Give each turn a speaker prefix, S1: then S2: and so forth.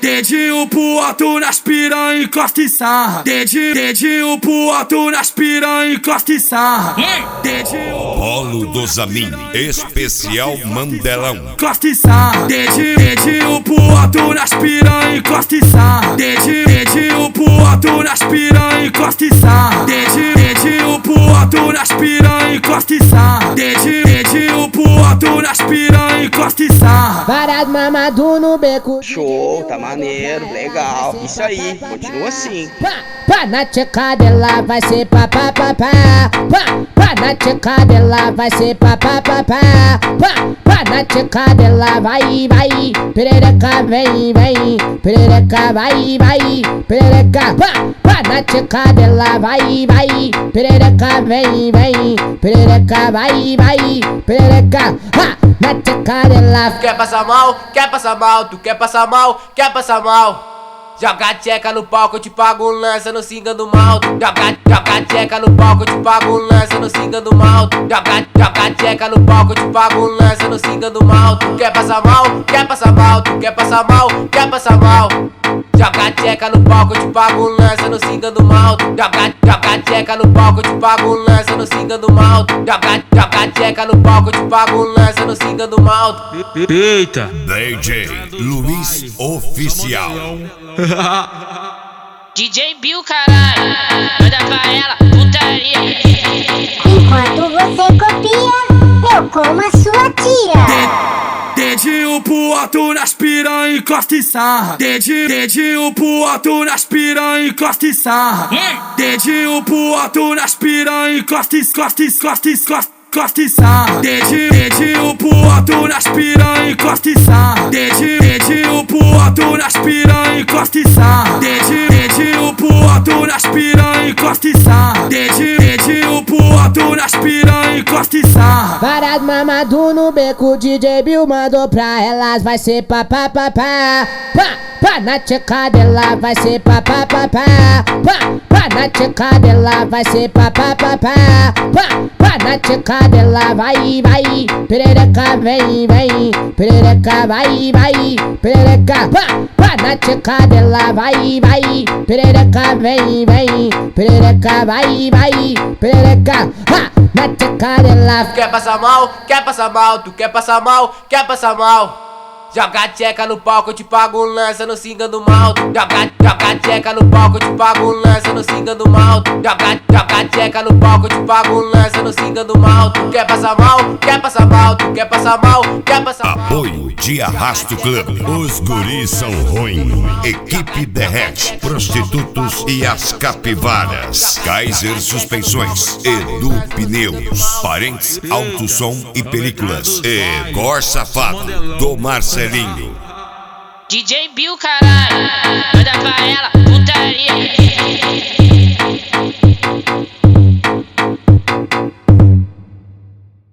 S1: Dedinho pro alto nas piranha, encosta e sarra. Dedinho pro alto nas piranha, encosta e sarra.
S2: Polo do Zamin, especial Mandelão.
S1: Encosta e sarra. Dedinho pro alto nas piranha, encosta e sarra. Dedinho pro alto nas piranha, encosta e sarra. Dedinho pro alto nas piranha, encosta e sarra. Dedinho pro alto nas piranha, encosta e sarra.
S3: Parado mamado no beco.
S4: Show, tá maneiro, legal. Isso aí, continua assim.
S3: Pá na tcheca dela vai ser pá pá pá pá. Pá na tcheca dela vai ser pá pá pá pá. Pá na tcheca dela vai. Perereca vem. Perereca vai. Perereca pá na tcheca dela vai. Perereca vem. Perereca vai. Perereca na tcheca dela.
S5: Quer passar mal? Quer passar mal? Tu quer passar mal? Quer passar mal? Joga tcheca no palco, eu te pago um lança no singa do mal. Joga tcheca no palco, eu te pago um lança no singa do mal. Joga tcheca no palco, eu te pago um lança no singa do mal. Tu quer passar mal? Quer passar mal? Tu quer passar mal? Quer passar mal? Joga tcheca no palco, eu te pago um lança no singa do mal. Joga tcheca no palco, eu te pago um lança no singa do mal. Joga tcheca no palco, eu te pago um lança no singa do mal.
S6: Eita!
S2: DJ Luiz Oficial.
S7: DJ Bill, caralho, manda pra ela, putaria.
S8: Enquanto você copia, eu como a sua tia.
S1: Dedinho pro alto nas piranha, encosta e sarra. Dedinho pro alto nas piranha, encosta e sarra. Dedinho pro alto nas piranha, encosta e sarra. Dedinho pro alto nas piranha, encosta e sarra. Dedinho pro alto nas piranha, encosta e sarra. Dedinho pro alto nas piranha, encosta e sarra. Dedinho pro alto nas piranha, encosta e sarra.
S3: Parado mamado no beco, DJ Bill mandou pra elas, vai ser pá pá pá pá. Pá na tcheca dela vai ser pá pá pá pá. Pá na tcheca dela vai ser pá pá pá pá. Pá na tcheca dela vai. Perereca vem. Perereca vai. Perereca pá na tcheca dela vai. Perereca vem. Perereca vai. Perereca na tcheca dela.
S5: Quer passar mal? Quer passar mal? Tu quer passar mal? Quer passar mal? Joga tcheca no palco, eu te pago um lança no singa do mal. Joga tcheca no palco, eu te pago um lança no singa do mal. Joga tcheca no palco, eu te pago um lança no singa do mal. Tu quer passar mal? Quer passar mal? Tu quer passar mal? Quer passar mal?
S2: Apoio de Arrasto Club. Os guris são ruins. Equipe Derrete, Prostitutos e as Capivaras. Kaiser Suspensões, Edu Pneus, Parentes Alto Som e Películas. E Gor Safado, do Marcelinho.
S7: DJ Bill, caralho, manda pra ela, putaria.